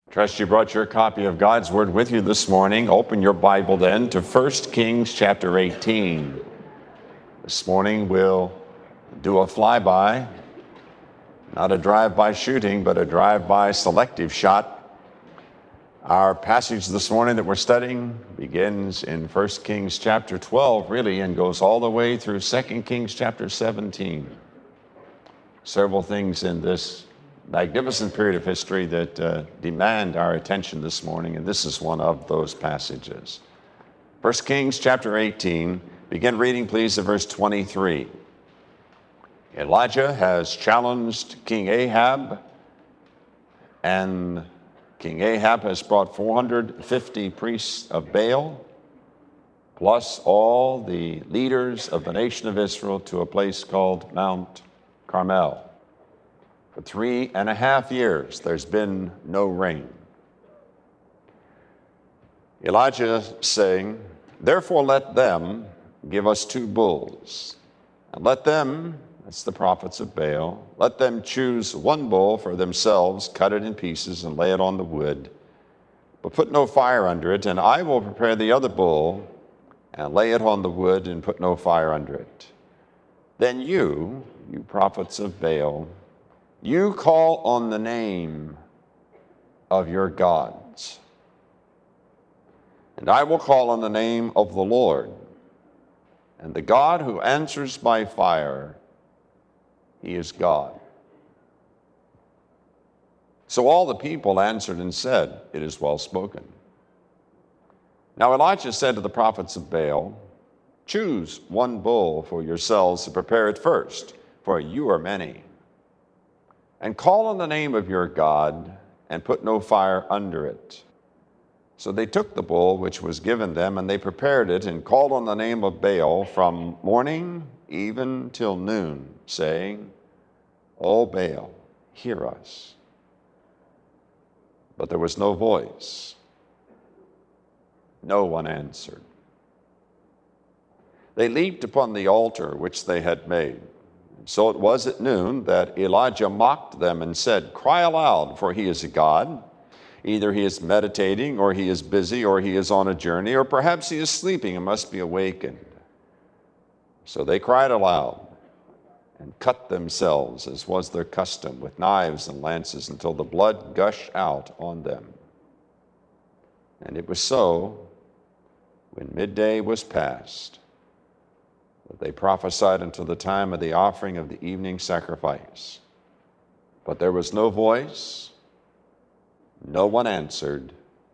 Trust you brought your copy of God's Word with you this morning. Open your Bible then to 1 Kings chapter 18. This morning we'll do a flyby, not a drive-by shooting, but a drive-by selective shot. Our passage this morning that we're studying begins in 1 Kings chapter 12, really, and goes all the way through 2 Kings chapter 17. Several things in this magnificent period of history that demand our attention this morning, and this is one of those passages. 1 Kings chapter 18, begin reading please at verse 23. Elijah has challenged King Ahab, and King Ahab has brought 450 priests of Baal, plus all the leaders of the nation of Israel, to a place called Mount Carmel. For 3.5 years, there's been no rain. Elijah saying, "Therefore let them give us 2 bulls, and let them," that's the prophets of Baal, "let them choose 1 bull for themselves, cut it in pieces, and lay it on the wood, but put no fire under it, and I will prepare the other bull, and lay it on the wood, and put no fire under it. Then you prophets of Baal, you call on the name of your gods, and I will call on the name of the Lord, and the God who answers by fire, he is God." So all the people answered and said, "It is well spoken." Now Elijah said to the prophets of Baal, "Choose 1 bull for yourselves to prepare it first, for you are many. And call on the name of your God, and put no fire under it." So they took the bull which was given them, and they prepared it, and called on the name of Baal from morning even till noon, saying, "O Baal, hear us." But there was no voice. No one answered. They leaped upon the altar which they had made. So it was at noon that Elijah mocked them and said, "Cry aloud, for he is a god. Either he is meditating, or he is busy, or he is on a journey, or perhaps he is sleeping and must be awakened." So they cried aloud and cut themselves, as was their custom, with knives and lances, until the blood gushed out on them. And it was so, when midday was past, that they prophesied until the time of the offering of the evening sacrifice. But there was no voice, no one answered,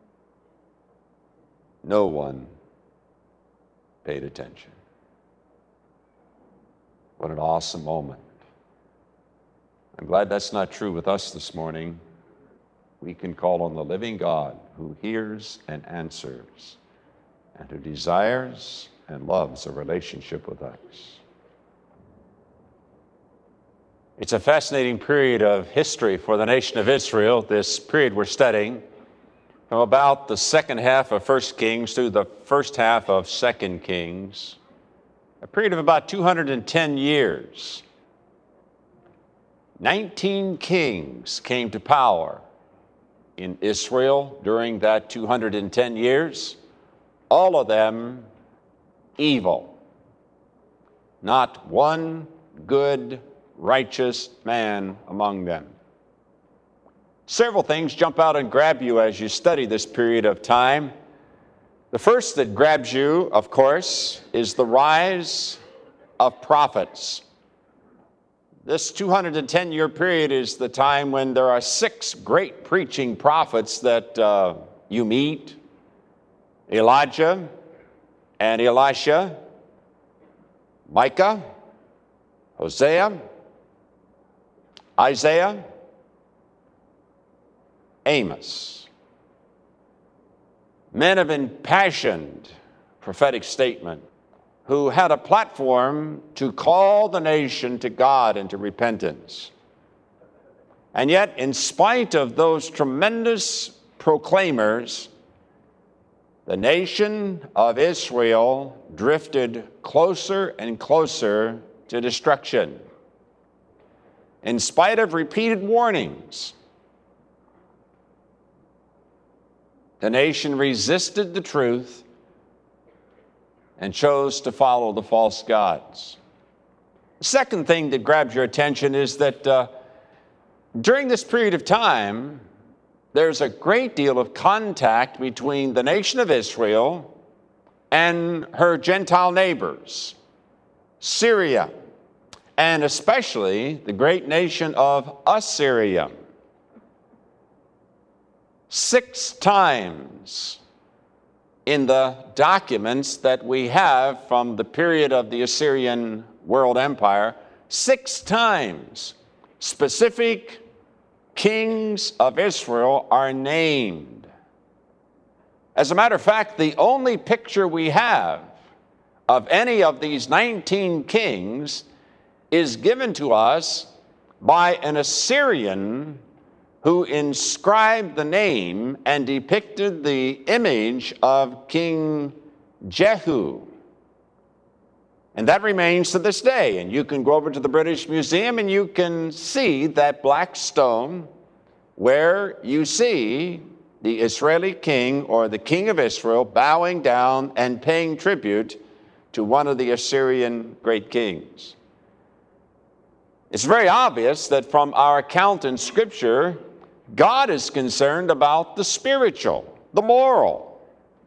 no one paid attention. What an awesome moment. I'm glad that's not true with us this morning. We can call on the living God who hears and answers, and who desires and loves a relationship with us. It's a fascinating period of history for the nation of Israel, this period we're studying, from about the second half of 1 Kings through the first half of 2 Kings, a period of about 210 years. 19 kings came to power in Israel during that 210 years, all of them evil. Not one good, righteous man among them. Several things jump out and grab you as you study this period of time. The first that grabs you, of course, is the rise of prophets. This 210-year period is the time when there are 6 great preaching prophets that you meet: Elijah and Elisha, Micah, Hosea, Isaiah, Amos. Men of impassioned prophetic statement who had a platform to call the nation to God and to repentance. And yet, in spite of those tremendous proclaimers, the nation of Israel drifted closer and closer to destruction. In spite of repeated warnings, the nation resisted the truth and chose to follow the false gods. The second thing that grabs your attention is that during this period of time, there's a great deal of contact between the nation of Israel and her Gentile neighbors, Syria, and especially the great nation of Assyria. 6 times in the documents that we have from the period of the Assyrian world empire, 6 times specific kings of Israel are named. As a matter of fact, the only picture we have of any of these 19 kings is given to us by an Assyrian who inscribed the name and depicted the image of King Jehu. And that remains to this day. And you can go over to the British Museum and you can see that black stone where you see the Israeli king, or the king of Israel, bowing down and paying tribute to one of the Assyrian great kings. It's very obvious that from our account in Scripture, God is concerned about the spiritual, the moral.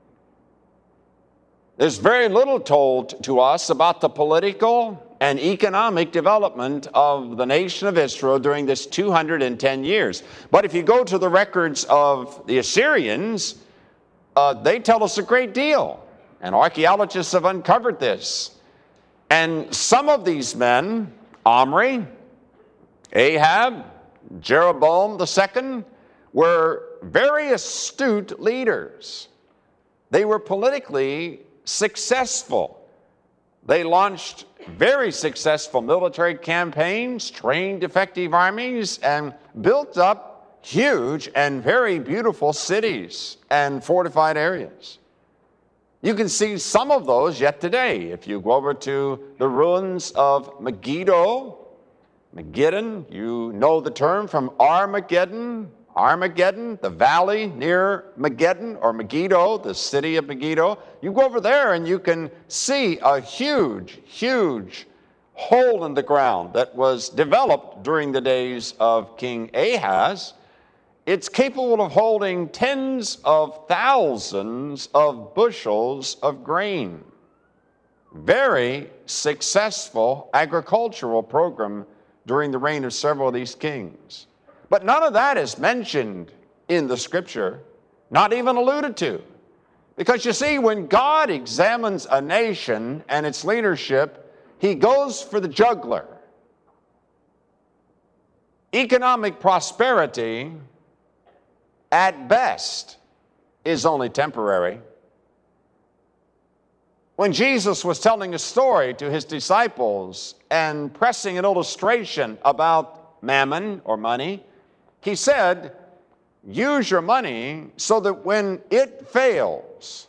There's very little told to us about the political and economic development of the nation of Israel during this 210 years. But if you go to the records of the Assyrians, they tell us a great deal. And archaeologists have uncovered this. And some of these men, Omri, Ahab, Jeroboam II, were very astute leaders. They were politically successful. They launched very successful military campaigns, trained effective armies, and built up huge and very beautiful cities and fortified areas. You can see some of those yet today. If you go over to the ruins of Megiddo, Megiddon, you know the term from Armageddon, the valley near Megiddon, or Megiddo, the city of Megiddo. You go over there and you can see a huge, huge hole in the ground that was developed during the days of King Ahaz. It's capable of holding tens of thousands of bushels of grain. Very successful agricultural program during the reign of several of these kings. But none of that is mentioned in the Scripture, not even alluded to. Because you see, when God examines a nation and its leadership, He goes for the jugular. Economic prosperity, at best, is only temporary. When Jesus was telling a story to His disciples and pressing an illustration about mammon or money, He said, use your money so that when it fails,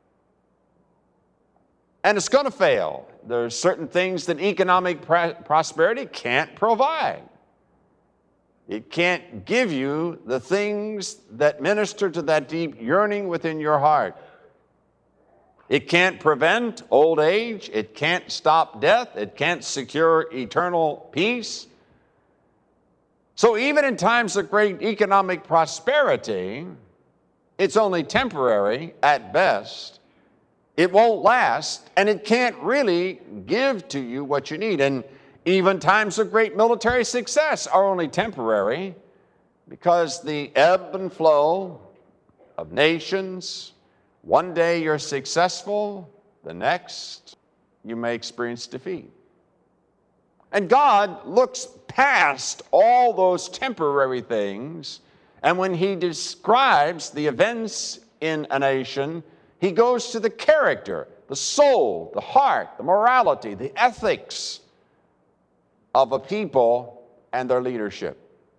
and it's going to fail, there are certain things that economic prosperity can't provide. It can't give you the things that minister to that deep yearning within your heart. It can't prevent old age. It can't stop death. It can't secure eternal peace. So even in times of great economic prosperity, it's only temporary at best. It won't last, and it can't really give to you what you need. And even times of great military success are only temporary, because the ebb and flow of nations, one day you're successful, the next you may experience defeat. And God looks past all those temporary things, and when He describes the events in a nation, He goes to the character, the soul, the heart, the morality, the ethics of a people and their leadership.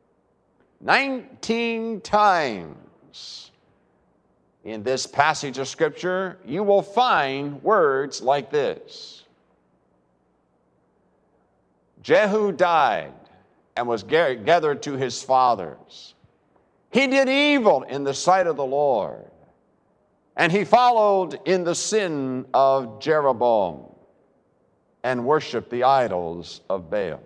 19 times in this passage of Scripture, you will find words like this. Jehu died and was gathered to his fathers. He did evil in the sight of the Lord, And he followed in the sin of Jeroboam and worshiped the idols of Baal.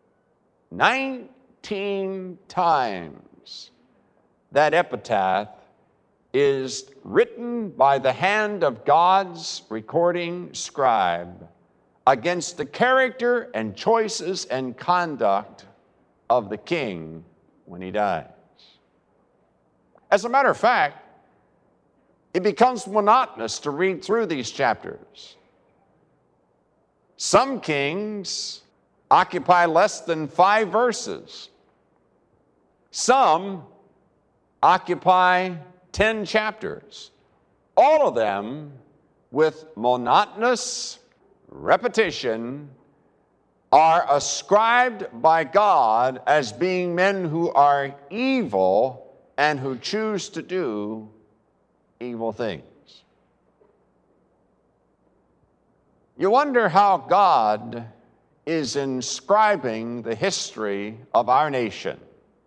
19 times that epitaph is written by the hand of God's recording scribe against the character and choices and conduct of the king when he dies. As a matter of fact, it becomes monotonous to read through these chapters. Some kings occupy less than 5 verses. Some occupy 10 chapters. All of them with monotonous repetition are ascribed by God as being men who are evil and who choose to do evil things. You wonder how God is inscribing the history of our nation,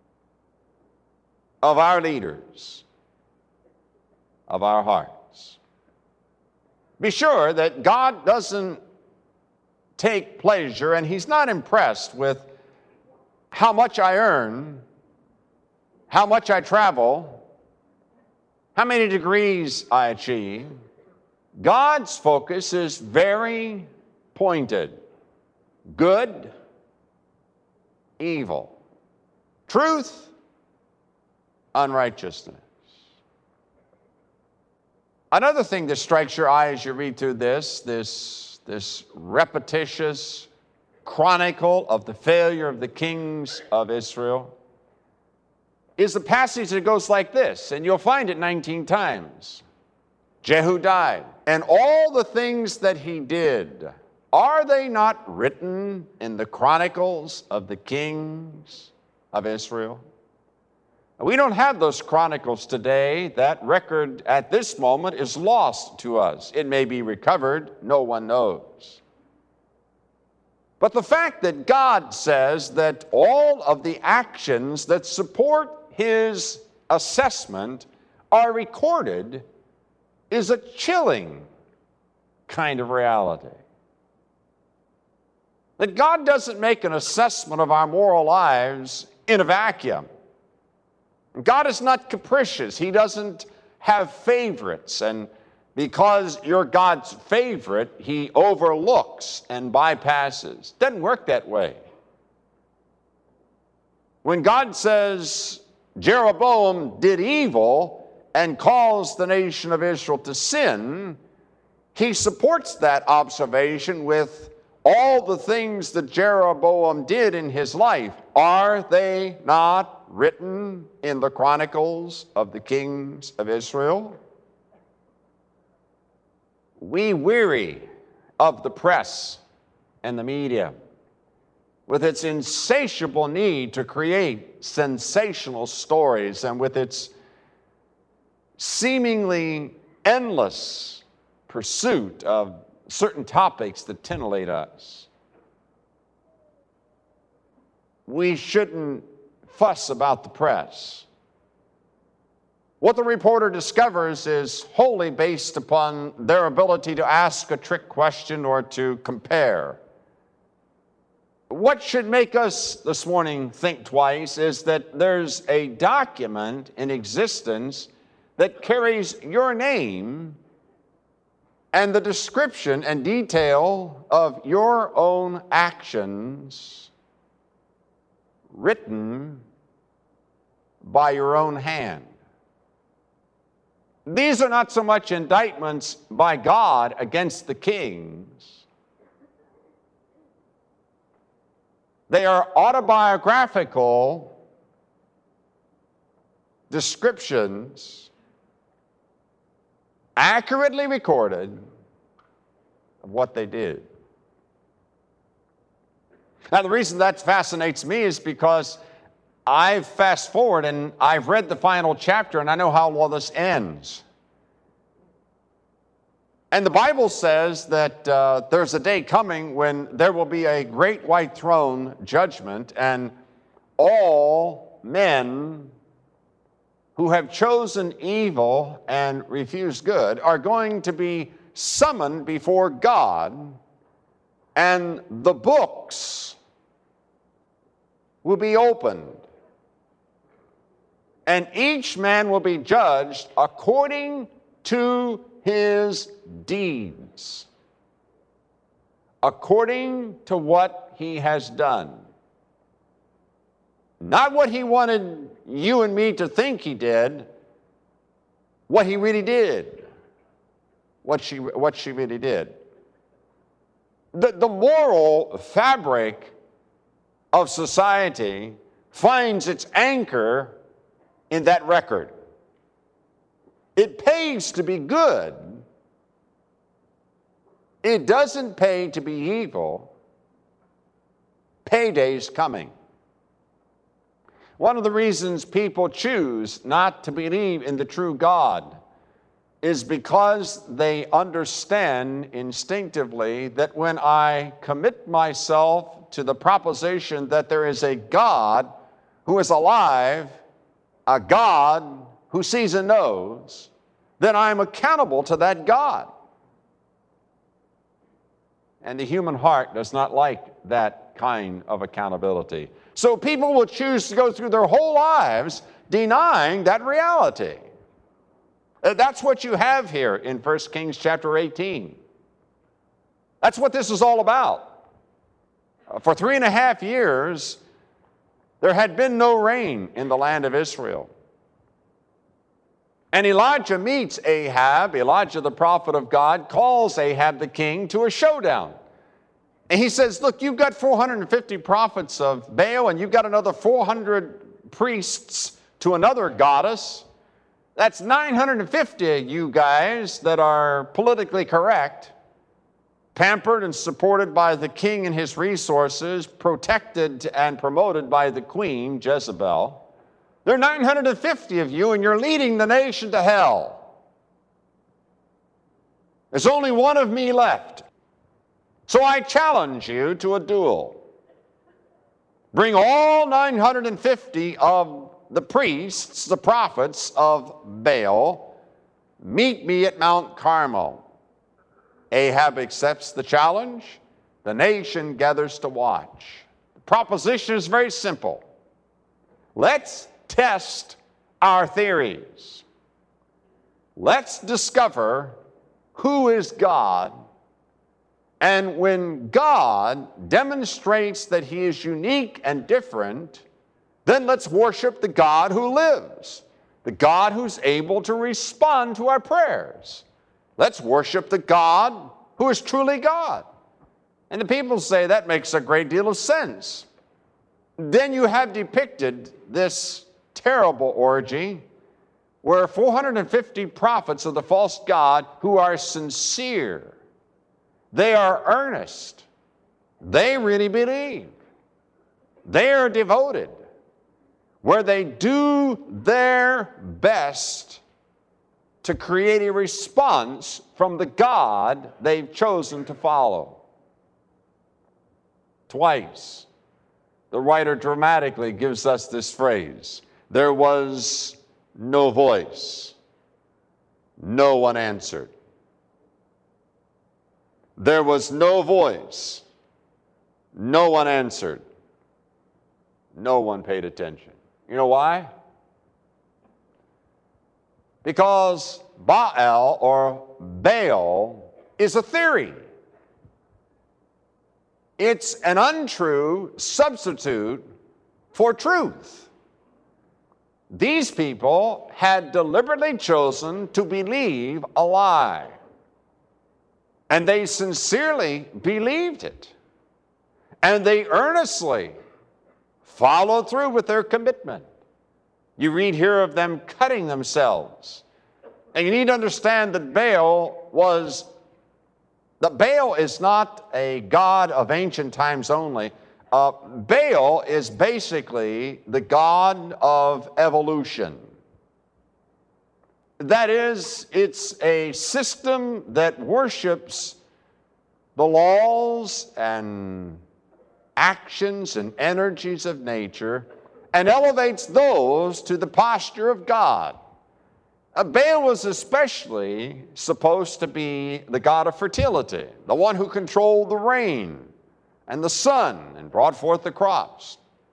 of our leaders, of our hearts. Be sure that God doesn't take pleasure, and He's not impressed with how much I earn, how much I travel, how many degrees I achieve. God's focus is very pointed. Good, evil, truth, unrighteousness. Another thing that strikes your eye as you read through this repetitious chronicle of the failure of the kings of Israel is a passage that goes like this, and you'll find it 19 times. Jehu died, and all the things that he did, are they not written in the chronicles of the kings of Israel? We don't have those chronicles today. That record at this moment is lost to us. It may be recovered, no one knows. But the fact that God says that all of the actions that support His assessment are recorded is a chilling kind of reality. That God doesn't make an assessment of our moral lives in a vacuum. God is not capricious. He doesn't have favorites, and because you're God's favorite, He overlooks and bypasses. Doesn't work that way. When God says Jeroboam did evil and caused the nation of Israel to sin, He supports that observation with all the things that Jeroboam did in his life. Are they not written in the chronicles of the kings of Israel? We weary of the press and the media with its insatiable need to create sensational stories and with its seemingly endless pursuit of certain topics that titillate us. We shouldn't fuss about the press. What the reporter discovers is wholly based upon their ability to ask a trick question or to compare. What should make us this morning think twice is that there's a document in existence that carries your name and the description and detail of your own actions written by your own hand. These are not so much indictments by God against the kings. They are autobiographical descriptions accurately recorded of what they did. Now, the reason that fascinates me is because I've fast forward and I've read the final chapter and I know how all this ends. And the Bible says that there's a day coming when there will be a great white throne judgment, and all men who have chosen evil and refused good are going to be summoned before God, and the books will be opened, and each man will be judged according to his deeds, according to what he has done. Not what he wanted you and me to think he did, what he really did, what she really did. The moral fabric of society finds its anchor in that record. It pays to be good. It doesn't pay to be evil. Payday's coming. One of the reasons people choose not to believe in the true God is because they understand instinctively that when I commit myself to the proposition that there is a God who is alive, a God who sees and knows, then I'm accountable to that God. And the human heart does not like that kind of accountability. So people will choose to go through their whole lives denying that reality. That's what you have here in 1 Kings chapter 18. That's what this is all about. For 3.5 years, there had been no rain in the land of Israel. And Elijah meets Ahab. Elijah, the prophet of God, calls Ahab the king to a showdown. And he says, look, you've got 450 prophets of Baal, and you've got another 400 priests to another goddess. That's 950 of you guys that are politically correct, pampered and supported by the king and his resources, protected and promoted by the queen, Jezebel. There are 950 of you, and you're leading the nation to hell. There's only one of me left. So I challenge you to a duel. Bring all 950 of the priests, the prophets of Baal. Meet me at Mount Carmel. Ahab accepts the challenge. The nation gathers to watch. The proposition is very simple. Let's test our theories. Let's discover who is God. And when God demonstrates that he is unique and different, then let's worship the God who lives, the God who's able to respond to our prayers. Let's worship the God who is truly God. And the people say that makes a great deal of sense. Then you have depicted this terrible orgy where 450 prophets of the false God who are sincere, they are earnest, they really believe, they are devoted, where they do their best to create a response from the God they've chosen to follow. Twice, the writer dramatically gives us this phrase: there was no voice, no one answered. There was no voice, no one answered, no one paid attention. You know why? Because Baal or Baal is a theory. It's an untrue substitute for truth. These people had deliberately chosen to believe a lie. And they sincerely believed it. And they earnestly followed through with their commitment. You read here of them cutting themselves. And you need to understand that Baal is not a god of ancient times only. Baal is basically the god of evolution. That is, it's a system that worships the laws and actions and energies of nature and elevates those to the posture of God. Baal was especially supposed to be the god of fertility, the one who controlled the rain and the sun and brought forth the crops.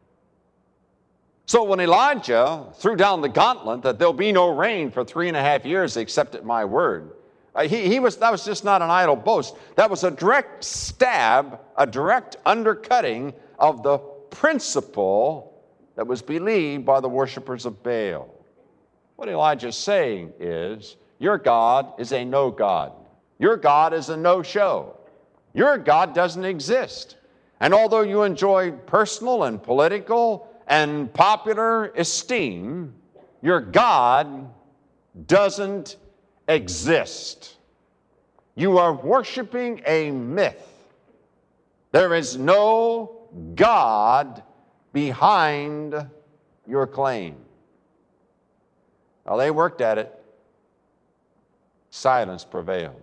So when Elijah threw down the gauntlet that there'll be no rain for 3.5 years except at my word, that was just not an idle boast. That was a direct stab, a direct undercutting of the principle that was believed by the worshipers of Baal. What Elijah is saying is, your God is a no God. Your God is a no-show. Your God doesn't exist. And although you enjoy personal and political and popular esteem, your God doesn't exist. You are worshiping a myth. There is no God behind your claim. Now, they worked at it. Silence prevailed.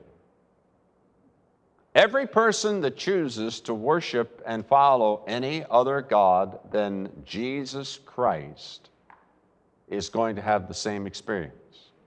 Every person that chooses to worship and follow any other God than Jesus Christ is going to have the same experience.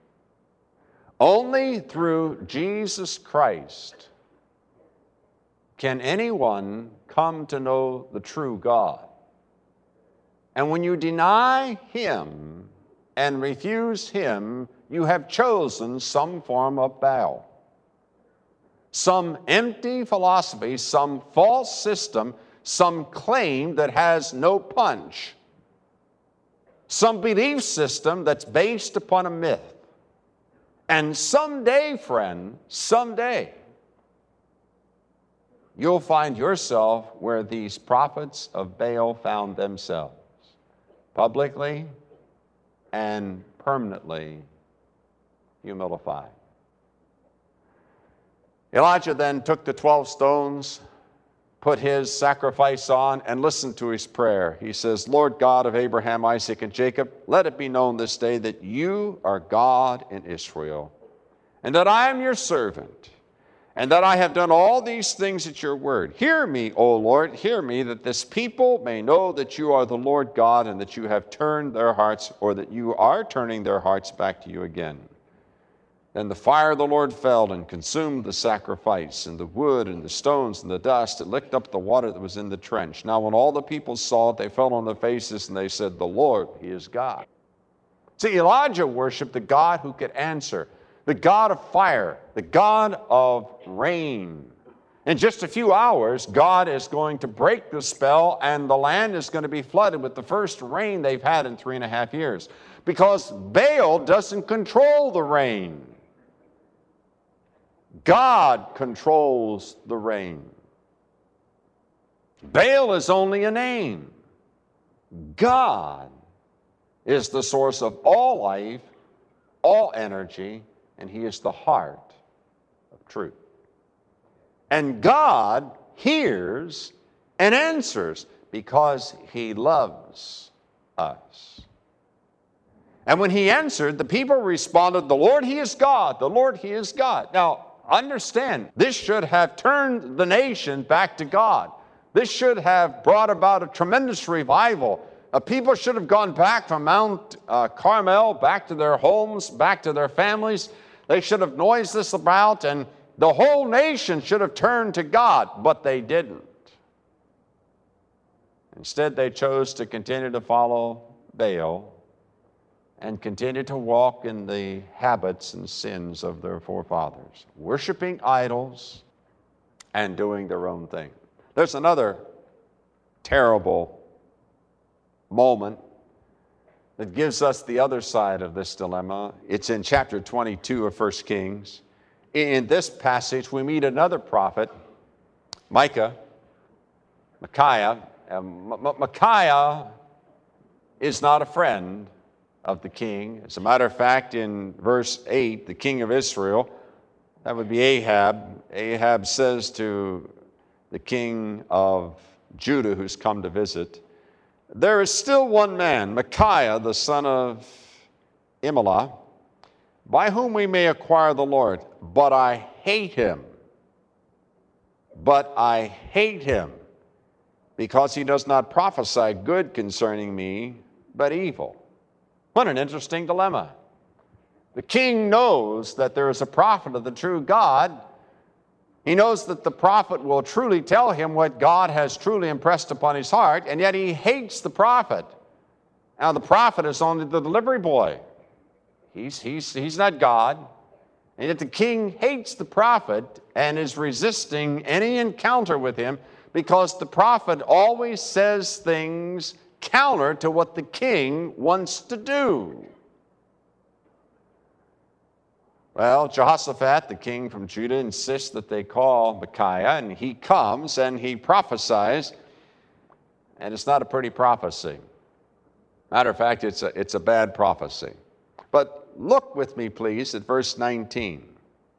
Only through Jesus Christ can anyone come to know the true God. And when you deny Him and refuse Him, you have chosen some form of Baal. Some empty philosophy, some false system, some claim that has no punch. Some belief system that's based upon a myth. And someday, friend, someday, you'll find yourself where these prophets of Baal found themselves, publicly and permanently humilified. Elijah then took the 12 stones, put his sacrifice on, and listened to his prayer. He says, Lord God of Abraham, Isaac, and Jacob, let it be known this day that you are God in Israel, and that I am your servant, and that I have done all these things at your word. Hear me, O Lord, hear me, that this people may know that you are the Lord God, and that you have turned their hearts, or that you are turning their hearts back to you again. Then the fire of the Lord fell and consumed the sacrifice, and the wood, and the stones, and the dust. It licked up the water that was in the trench. Now when all the people saw it, they fell on their faces, and they said, the Lord, He is God. See, Elijah worshiped the God who could answer, the God of fire, the God of rain. In just a few hours, God is going to break the spell, and the land is going to be flooded with the first rain they've had in 3.5 years. Because Baal doesn't control the rain. God controls the rain. Baal is only a name. God is the source of all life, all energy, and He is the heart of truth. And God hears and answers because He loves us. And when He answered, the people responded, the Lord, He is God. The Lord, He is God. Now, understand, this should have turned the nation back to God. This should have brought about a tremendous revival. People should have gone back from Mount Carmel, back to their homes, back to their families. They should have noised this about, and the whole nation should have turned to God, but they didn't. Instead, they chose to continue to follow Baal and continue to walk in the habits and sins of their forefathers, worshiping idols and doing their own thing. There's another terrible moment that gives us the other side of this dilemma. It's in chapter 22 of 1 Kings. In this passage, we meet another prophet, Micaiah. Micaiah is not a friend of the king. As a matter of fact, in verse 8, the king of Israel, that would be Ahab. Ahab says to the king of Judah who's come to visit, there is still one man, Micaiah, the son of Imlah, by whom we may acquire the Lord, but I hate him. But I hate him, because he does not prophesy good concerning me, but evil. What an interesting dilemma. The king knows that there is a prophet of the true God. He knows that the prophet will truly tell him what God has truly impressed upon his heart, and yet he hates the prophet. Now, the prophet is only the delivery boy. He's not God. And yet the king hates the prophet and is resisting any encounter with him because the prophet always says things counter to what the king wants to do. Well, Jehoshaphat, the king from Judah, insists that they call Micaiah, and he comes and he prophesies, and it's not a pretty prophecy. Matter of fact, it's a bad prophecy. But look with me, please, at verse 19.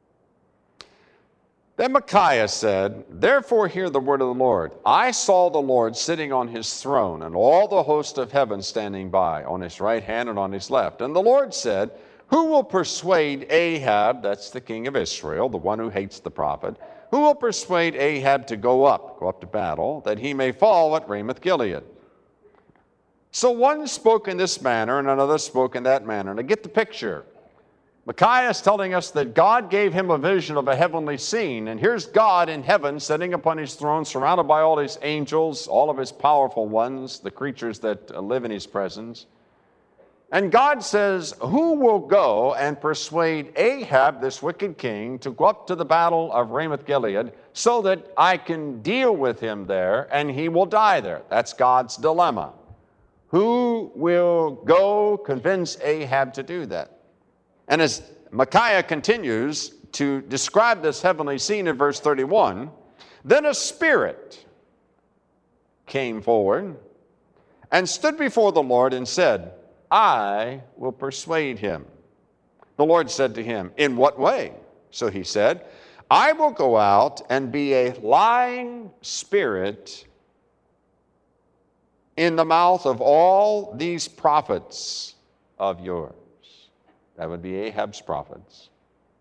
Then Micaiah said, "Therefore hear the word of the Lord. I saw the Lord sitting on his throne, and all the host of heaven standing by, on his right hand and on his left. And the Lord said, who will persuade Ahab," that's the king of Israel, the one who hates the prophet, "who will persuade Ahab to go up to battle, that he may fall at Ramoth-Gilead?" So one spoke in this manner, and another spoke in that manner. Now get the picture. Micaiah is telling us that God gave him a vision of a heavenly scene, and here's God in heaven sitting upon his throne, surrounded by all his angels, all of his powerful ones, the creatures that live in his presence. And God says, who will go and persuade Ahab, this wicked king, to go up to the battle of Ramoth-Gilead so that I can deal with him there and he will die there? That's God's dilemma. Who will go convince Ahab to do that? And as Micaiah continues to describe this heavenly scene in verse 31, then a spirit came forward and stood before the Lord and said, I will persuade him. The Lord said to him, in what way? So he said, I will go out and be a lying spirit in the mouth of all these prophets of yours. That would be Ahab's prophets.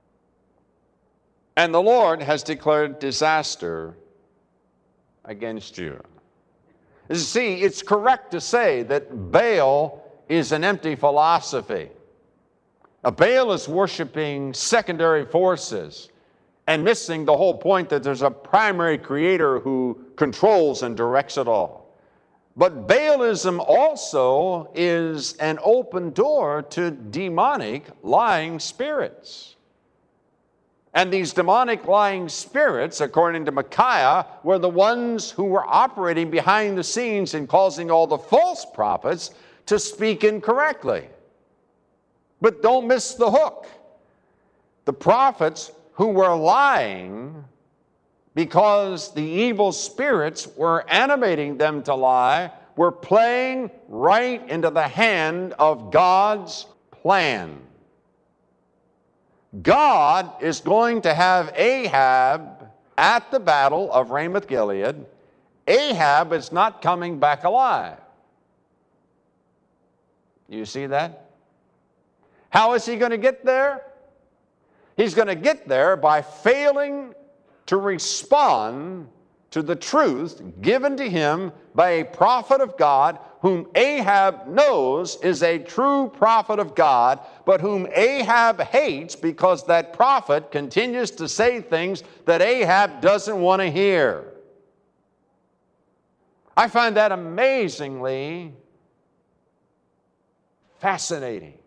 And the Lord has declared disaster against you. You see, it's correct to say that Baal is an empty philosophy. Baal is worshiping secondary forces and missing the whole point that there's a primary creator who controls and directs it all. But Baalism also is an open door to demonic lying spirits. And these demonic lying spirits, according to Micaiah, were the ones who were operating behind the scenes and causing all the false prophets to speak incorrectly. But don't miss the hook. The prophets who were lying because the evil spirits were animating them to lie were playing right into the hand of God's plan. God is going to have Ahab at the battle of Ramoth-Gilead. Ahab is not coming back alive. You see that? How is he going to get there? He's going to get there by failing to respond to the truth given to him by a prophet of God whom Ahab knows is a true prophet of God, but whom Ahab hates because that prophet continues to say things that Ahab doesn't want to hear. I find that amazingly fascinating.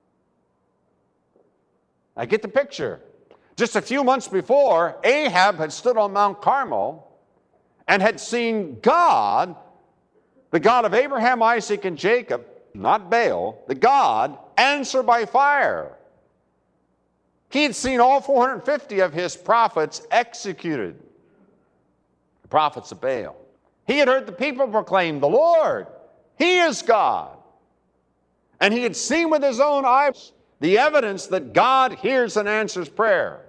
I get the picture. Just a few months before, Ahab had stood on Mount Carmel and had seen God, the God of Abraham, Isaac, and Jacob, not Baal, the God, answer by fire. He had seen all 450 of his prophets executed, the prophets of Baal. He had heard the people proclaim, the Lord, He is God. And he had seen with his own eyes the evidence that God hears and answers prayer.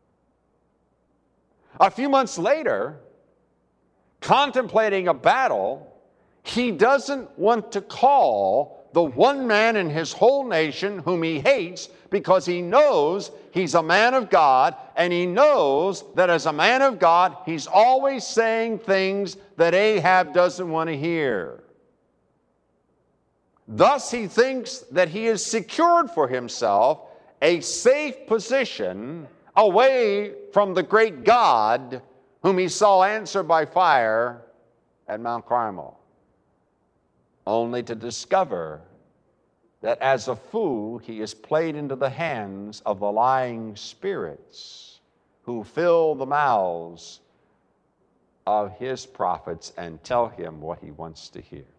A few months later, contemplating a battle, he doesn't want to call the one man in his whole nation whom he hates because he knows he's a man of God, and he knows that as a man of God, he's always saying things that Ahab doesn't want to hear. Thus he thinks that he has secured for himself a safe position away from the great God whom he saw answer by fire at Mount Carmel, only to discover that as a fool he is played into the hands of the lying spirits who fill the mouths of his prophets and tell him what he wants to hear.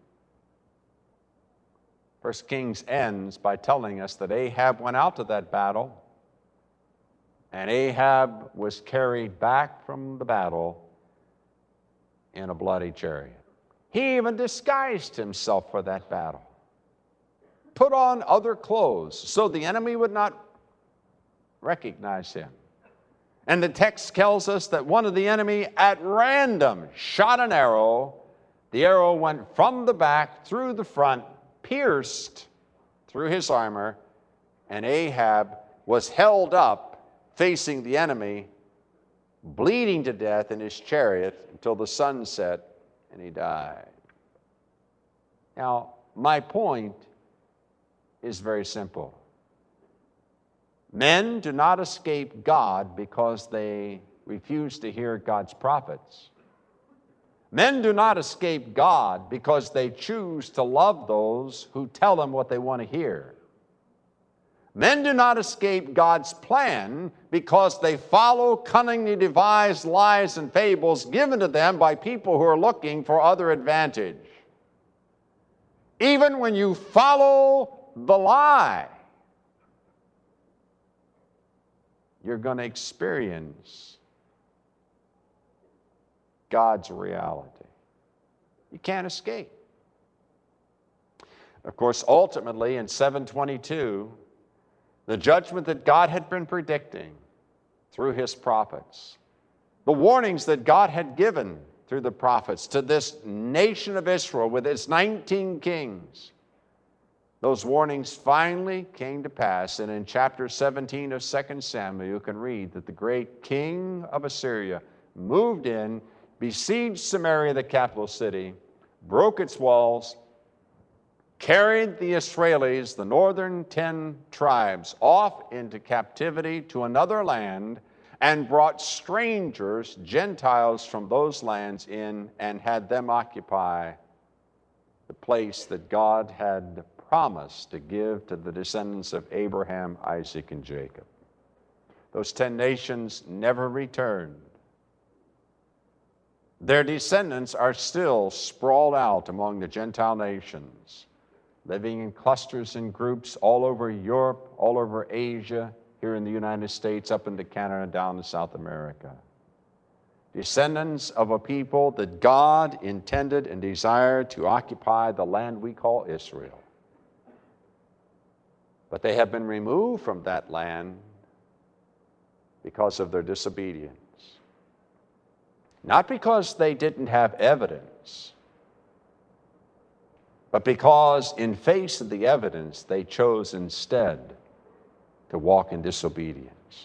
1 Kings ends by telling us that Ahab went out to that battle, and Ahab was carried back from the battle in a bloody chariot. He even disguised himself for that battle, put on other clothes so the enemy would not recognize him. And the text tells us that one of the enemy at random shot an arrow. The arrow went from the back through the front, pierced through his armor, and Ahab was held up facing the enemy, bleeding to death in his chariot until the sun set and he died. Now, my point is very simple. Men do not escape God because they refuse to hear God's prophets. Men do not escape God because they choose to love those who tell them what they want to hear. Men do not escape God's plan because they follow cunningly devised lies and fables given to them by people who are looking for other advantage. Even when you follow the lie, you're going to experience God's reality. You can't escape. Of course, ultimately in 722, the judgment that God had been predicting through his prophets, the warnings that God had given through the prophets to this nation of Israel with its 19 kings, those warnings finally came to pass. And in chapter 17 of 2 Samuel, you can read that the great king of Assyria moved in, besieged Samaria, the capital city, broke its walls, carried the Israelis, the northern 10 tribes, off into captivity to another land, and brought strangers, Gentiles from those lands in, and had them occupy the place that God had promised to give to the descendants of Abraham, Isaac, and Jacob. Those 10 nations never returned. Their descendants are still sprawled out among the Gentile nations, living in clusters and groups all over Europe, all over Asia, here in the United States, up into Canada, down to South America. Descendants of a people that God intended and desired to occupy the land we call Israel. But they have been removed from that land because of their disobedience. Not because they didn't have evidence, but because in face of the evidence, they chose instead to walk in disobedience.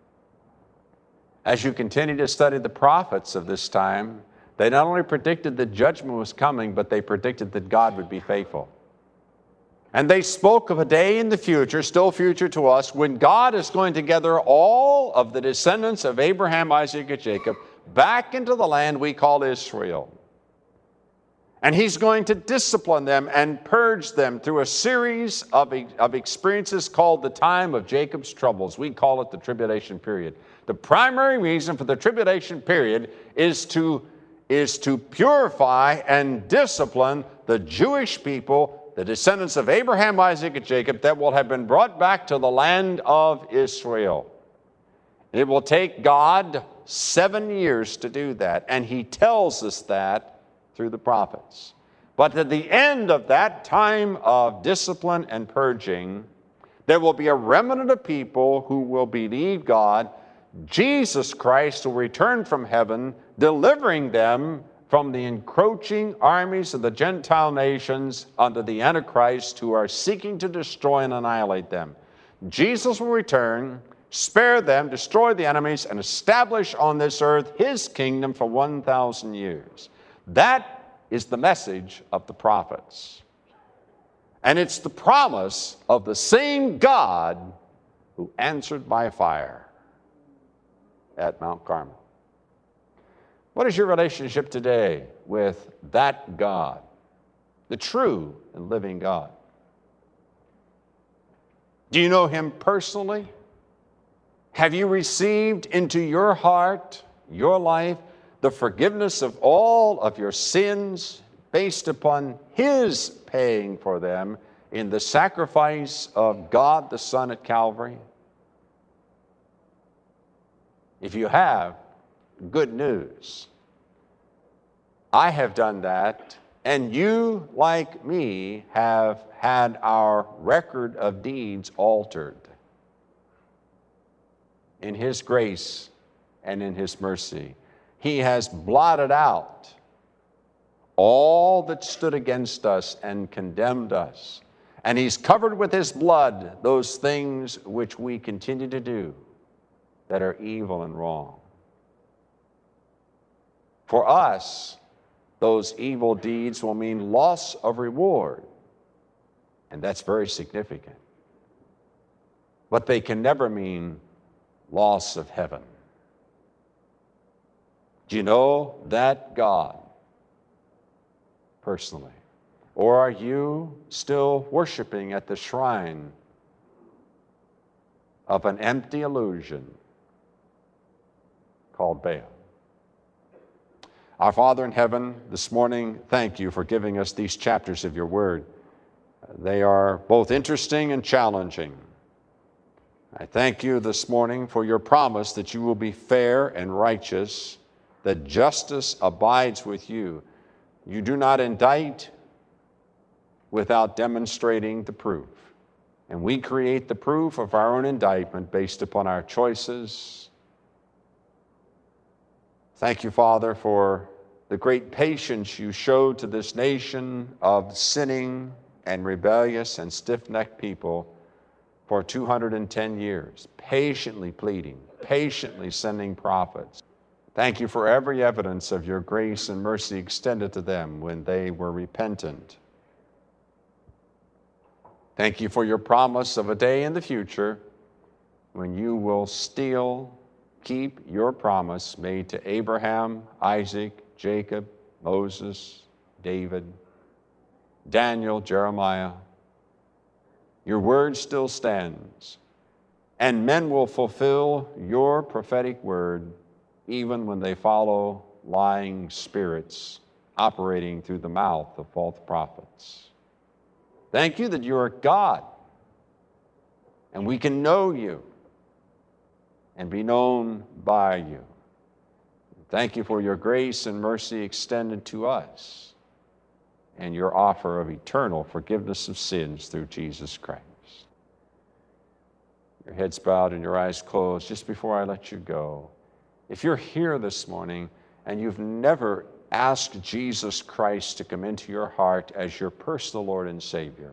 As you continue to study the prophets of this time, they not only predicted that judgment was coming, but they predicted that God would be faithful. And they spoke of a day in the future, still future to us, when God is going to gather all of the descendants of Abraham, Isaac, and Jacob back into the land we call Israel. And he's going to discipline them and purge them through a series of experiences called the time of Jacob's troubles. We call it the tribulation period. The primary reason for the tribulation period is to purify and discipline the Jewish people, the descendants of Abraham, Isaac, and Jacob, that will have been brought back to the land of Israel. It will take God 7 years to do that, and he tells us that through the prophets. But at the end of that time of discipline and purging, there will be a remnant of people who will believe God. Jesus Christ will return from heaven, delivering them from the encroaching armies of the Gentile nations under the Antichrist who are seeking to destroy and annihilate them. Jesus will return, spare them, destroy the enemies, and establish on this earth his kingdom for 1,000 years. That is the message of the prophets. And it's the promise of the same God who answered by fire at Mount Carmel. What is your relationship today with that God, the true and living God? Do you know him personally? Have you received into your heart, your life, the forgiveness of all of your sins based upon his paying for them in the sacrifice of God the Son at Calvary? If you have, good news. I have done that, and you, like me, have had our record of deeds altered. In his grace and in his mercy, he has blotted out all that stood against us and condemned us. And he's covered with his blood those things which we continue to do that are evil and wrong. For us, those evil deeds will mean loss of reward, and that's very significant. But they can never mean loss of heaven. Do you know that God personally? Or are you still worshiping at the shrine of an empty illusion called Baal? Our Father in heaven, this morning, thank you for giving us these chapters of your word. They are both interesting and challenging. I thank you this morning for your promise that you will be fair and righteous, that justice abides with you. You do not indict without demonstrating the proof. And we create the proof of our own indictment based upon our choices. Thank you, Father, for the great patience you showed to this nation of sinning and rebellious and stiff-necked people for 210 years, patiently pleading, patiently sending prophets. Thank you for every evidence of your grace and mercy extended to them when they were repentant. Thank you for your promise of a day in the future when you will still keep your promise made to Abraham, Isaac, Jacob, Moses, David, Daniel, Jeremiah. Your word still stands, and men will fulfill your prophetic word even when they follow lying spirits operating through the mouth of false prophets. Thank you that you are God, and we can know you and be known by you. Thank you for your grace and mercy extended to us and your offer of eternal forgiveness of sins through Jesus Christ. Your heads bowed and your eyes closed. Just before I let you go, if you're here this morning and you've never asked Jesus Christ to come into your heart as your personal Lord and Savior,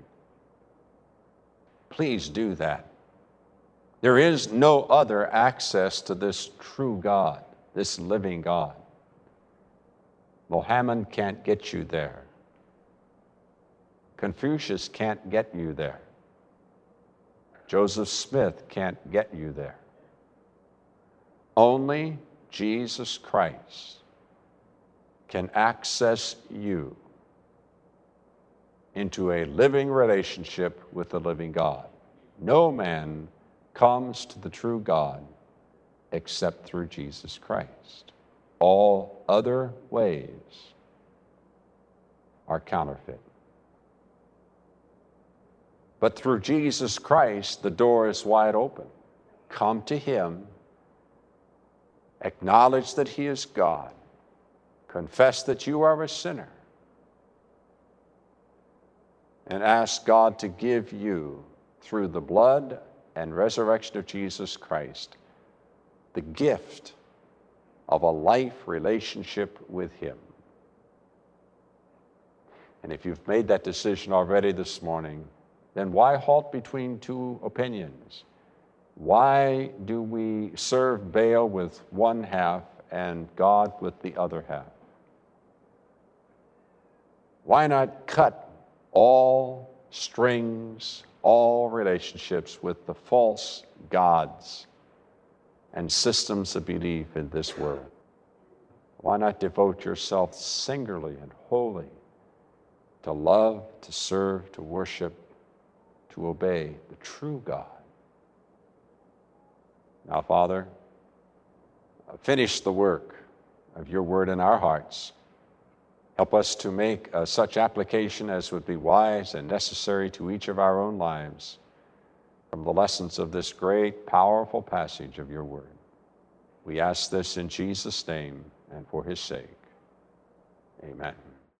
please do that. There is no other access to this true God, this living God. Mohammed can't get you there. Confucius can't get you there. Joseph Smith can't get you there. Only Jesus Christ can access you into a living relationship with the living God. No man comes to the true God except through Jesus Christ. All other ways are counterfeit. But through Jesus Christ, the door is wide open. Come to him, acknowledge that he is God, confess that you are a sinner, and ask God to give you, through the blood and resurrection of Jesus Christ, the gift of a life relationship with him. And if you've made that decision already this morning, then why halt between two opinions? Why do we serve Baal with one half and God with the other half? Why not cut all strings all relationships with the false gods and systems of belief in this world. Why not devote yourself singularly and wholly to love, to serve, to worship, to obey the true God? Now, Father, finish the work of your word in our hearts. Help us to make such application as would be wise and necessary to each of our own lives from the lessons of this great, powerful passage of your word. We ask this in Jesus' name and for his sake. Amen.